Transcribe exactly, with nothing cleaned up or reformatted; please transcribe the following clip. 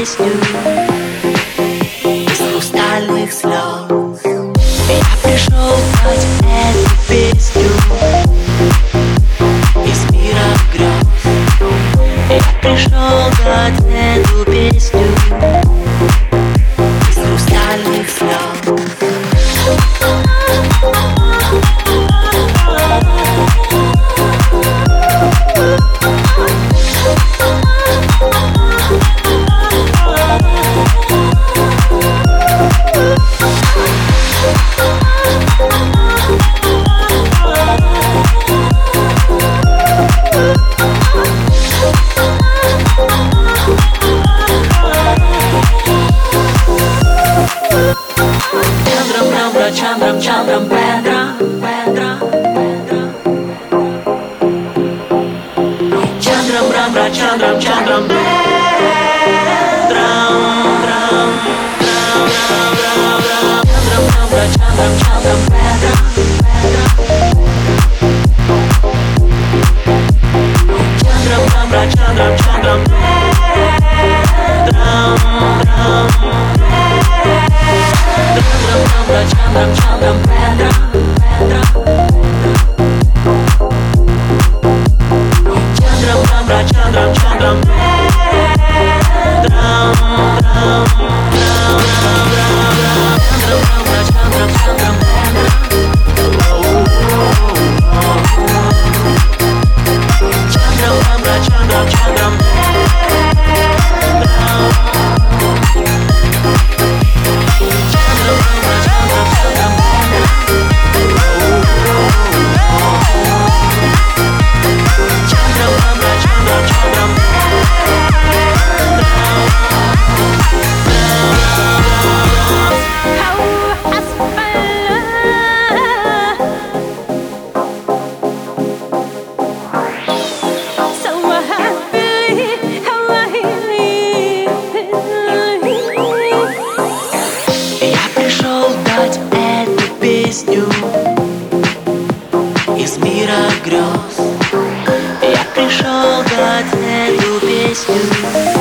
песню из хрустальных слез. Я пришел дать эту песню из мира грез. Я пришел дать эту песню из хрустальных слез. Чандрам, Чандрам, Педро, Педро, Педро. Чандрам, Рамбра, Чандрам, Чандрам, Педро, Драм, Драм, Драм, Драм, Чандрам, Рамбра, Чандрам, Чандрам, Педро, Педро. Чандрам, Рамбра, Чандрам, Чандрам, Педро, Драм, Chandram, Chandram, Pedra, Pedra. Chandram, Chandram, Chandram, Chandram, Pedra, Dram, Dram, Dram, Dram, Chandram, Chandram, Chandram, Pedra. Chandram, Chandram, Chandram, из мира грез. Я пришел дать эту песню